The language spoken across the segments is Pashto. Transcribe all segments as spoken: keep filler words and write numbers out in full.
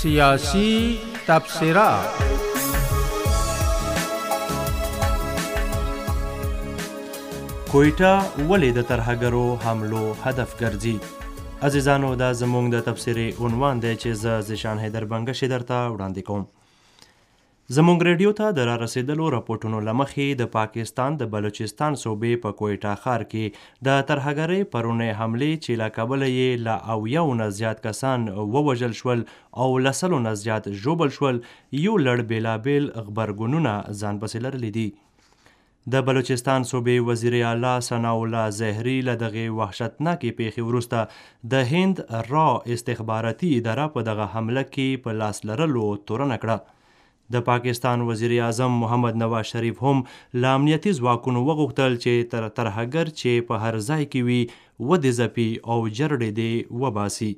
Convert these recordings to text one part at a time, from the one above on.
سیاسی تبصره. کویټه ولې د ترهګرو حملو هدف ګرځي؟ عزیزانو، دا زموږ د تبصرې عنوان دی چې زه زیشان حیدر بنګشي درته وړاندې کوم. زموږ ریډیو ته د را رسېدلو راپورټونو له مخې د پاکستان د بلوچستان صوبې په کویټه ښار کې د ترهګرۍ پرونۍ حملې چې له کبله یې له اویاو نه زیات کسان ووژل شول او له سلو نه زیات ژوبل شول، یو لړ بېلابېل غبرګونونه ځان پسې لرلی دي. د بلوچستان صوبې وزیر اعلی ثناء الله زهري له دغې وحشتناکې پیښې وروسته د هند را استخباراتي اداره په دغه حمله کې په لاس لرلو تورنه کړه. د پاکستان وزیر اعظم محمد نواز شریف هم له امنیتي ځواکونو وغوښتل چې تر ترهګر چې په هر ځای کې وي ودې ځپي او جرړې دې وباسي.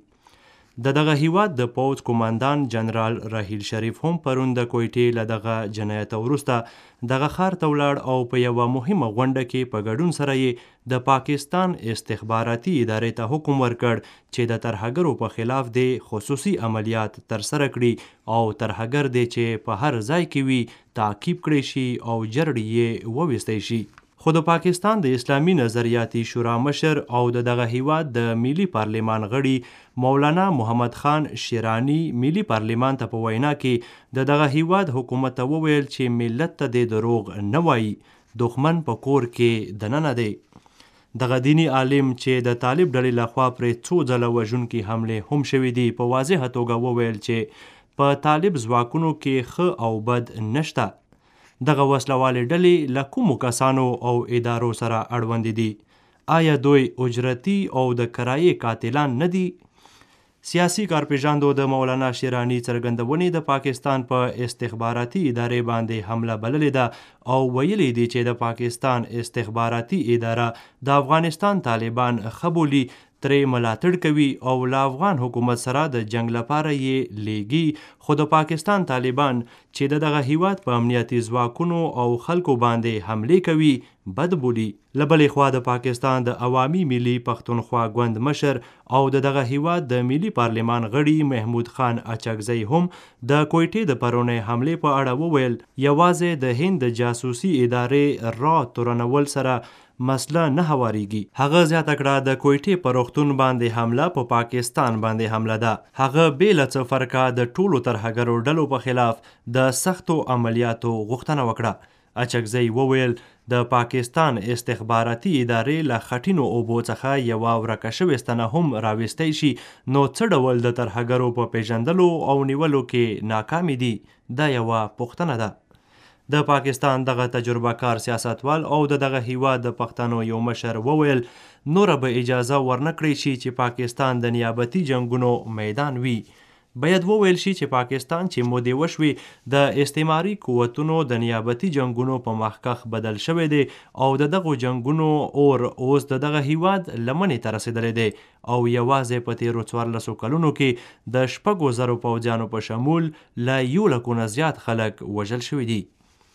د دغه هیواد د پوځ قوماندان جنرال راحیل شریف هم پرون د کویټې له دغه جنایت وروسته دغه ښار ته ولاړ او په یوه مهمه غونډه کې په ګډون سره یې د پاکستان استخباراتي ادارې ته حکم ورکړ چې د ترهګرو په خلاف دې خصوصي عملیات ترسره کړي او ترهګر دې چې په هر ځای کې وي تعقیب کړی شي او جرړې یې وویستی شي. خو د پاکستان د اسلامي نظریاتي شورا مشر او د دغه هیواد د ملي پارلمان غړي مولانا محمد خان شیرانی ملي پارلمان ته په وینا کې د دغه هیواد حکومت ته وویل چې ملت ته د دروغ نه وایي، دښمن په کور کې دننه دی. دغه دیني عالم چې د طالب ډلې لخوا پرې څو ځله وژونکي حملې هم شوي دي، په واضحه توګه وویل چې په طالب ځواکونو کې ښه او بد نشته. دغه وسلوالې ډلې له کومو کسانو او ادارو سره اړوندې دي؟ آیا دوی اجرتي او د کرایې قاتلان نه دي؟ سیاسي کارپېژاندو د مولانا شیرانی څرګندونې د پاکستان په استخباراتي ادارې باندې حمله بللې ده او ویلي دي چې د پاکستان استخباراتي اداره د افغانستان طالبان ښه بولي، ترې ملاتړ کوي او له افغان حکومت سره د جنگ لپاره یې لیږي. خو د پاکستان طالبان چې د دغه هیواد په امنیتي ځواکونو او خلکو باندې حملې کوي بد بولي. له بلې خوا د پاکستان د عوامي ملي پښتونخوا ګوند مشر او د دغه هیواد د ملي پارلمان غړي محمود خان اچکزی هم د کویټې د پرونۍ حملې په اړه وویل یوازې د هند د جاسوسي ادارې را تورنول سره مسله نه هواریږي. هغه زیاته کړه د کویټې په روغتون باندې حمله په پا پاکستان باندې حمله ده. هغه بې له څه فرقه د ټولو ترهګرو ډلو په خلاف د سختو عملیاتو غوښتنه وکړه. اچکزی وویل د پاکستان استخباراتي ادارې له خټینو اوبو څخه یوه ورکه شوې ستنه هم راویستی شي، نو څه ډول د ترهګرو په پیژندلو او نیولو کې ناکامې دي؟ دا یوه پوښتنه ده. د پاکستان دغه تجربه کار سیاستوال او د دغه هیواد د پښتنو یو مشر وویل نوره به اجازه ورنه کړی شي چې پاکستان د نیابتي جنگونو میدان وي. باید وویل شي چې پاکستان چې مودې وشوي د استعماري قوتونو د نیابتي جنگونو په مخکخ بدل شوی دی او د دغو جنگونو اور اوس د دغه هیواد لمنې ته رسېدلی دی او یوازې په تیرو څوارلسو کلونو کې د شپږو زرو پوځیانو په شمول له یو لکو نه زیات خلک وژل شوي دي.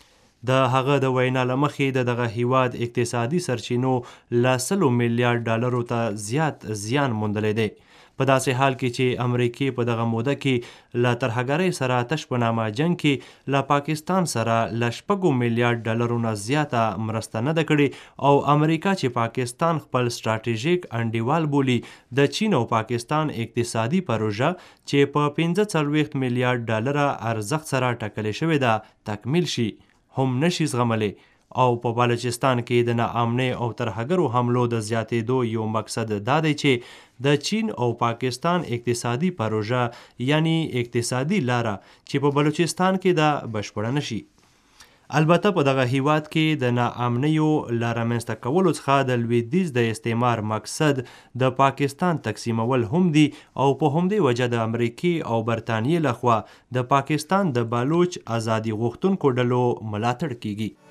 د هغه د وینا له مخې د دغه هیواد اقتصادي سرچینو له سلو میلیارډ ډالرو ته زیات زیان موندلی دی، په داسې حال کې چې امریکې په دغه موده کې له ترهګرۍ سره تش په نامه جنګ کې له پاکستان سره له شپږو میلیارډ ډالرو نه زیاته مرسته نه ده کړې او امریکا چې پاکستان خپل ستراتیژیک انډیوال بولي، د چین او پاکستان اقتصادي پروژه چې په پنځه څلوېښت میلیارډ ډالره ارزښت سره ټاکلې شوې ده تکمیل شي هم نشي زغملی. او په بلوچستان کې د ناامنۍ او ترهګرو حملو د زیاتېدو یو مقصد دا دی چې د چین او پاکستان اقتصادي پروژه یعنی اقتصادي لاره چې په بلوچستان کې دا بشپړه نشي. البته په دغه هیواد کې د ناامنیو له رامنځته کولو څخه د لویدیځ د استعمار مقصد د پاکستان تقسیمول هم دي او په همدې وجه د امریکې او برطانیې لخوا د پاکستان د بلوچ ازادي غوښتونکو ډلو ملاتړ کیږي.